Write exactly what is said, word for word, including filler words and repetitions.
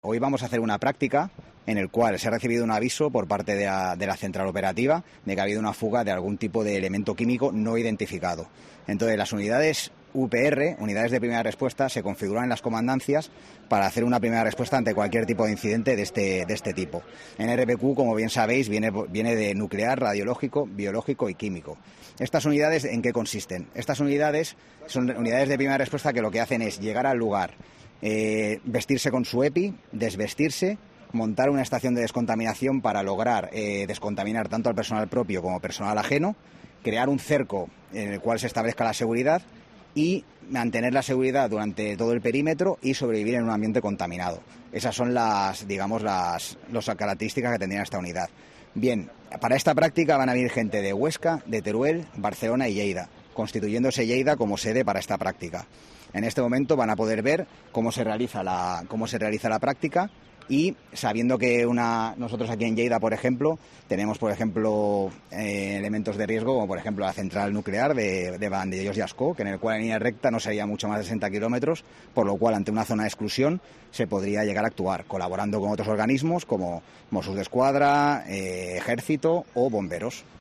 Hoy vamos a hacer una práctica en el cual se ha recibido un aviso por parte de la, de la central operativa de que ha habido una fuga de algún tipo de elemento químico no identificado. Entonces, las unidades U P R, unidades de primera respuesta, se configuran en las comandancias para hacer una primera respuesta ante cualquier tipo de incidente de este, de este tipo. En R P Q, como bien sabéis, viene, viene de nuclear, radiológico, biológico y químico. ¿Estas unidades en qué consisten? Estas unidades son unidades de primera respuesta que lo que hacen es llegar al lugar, Eh, vestirse con su EPI, desvestirse, montar una estación de descontaminación para lograr eh, descontaminar tanto al personal propio como personal ajeno, crear un cerco en el cual se establezca la seguridad y mantener la seguridad durante todo el perímetro y sobrevivir en un ambiente contaminado. Esas son las, digamos, las, las características que tendría esta unidad. Bien, para esta práctica van a venir gente de Huesca, de Teruel, Barcelona y Lleida, constituyéndose Lleida como sede para esta práctica. En este momento van a poder ver cómo se realiza la, cómo se realiza la práctica y sabiendo que una, nosotros aquí en Lleida, por ejemplo, tenemos, por ejemplo, eh, elementos de riesgo, como por ejemplo la central nuclear de, de Vandellós y Ascó, que en el cual en línea recta no sería mucho más de sesenta kilómetros, por lo cual ante una zona de exclusión se podría llegar a actuar, colaborando con otros organismos como Mossos d'Esquadra, eh, Ejército o bomberos.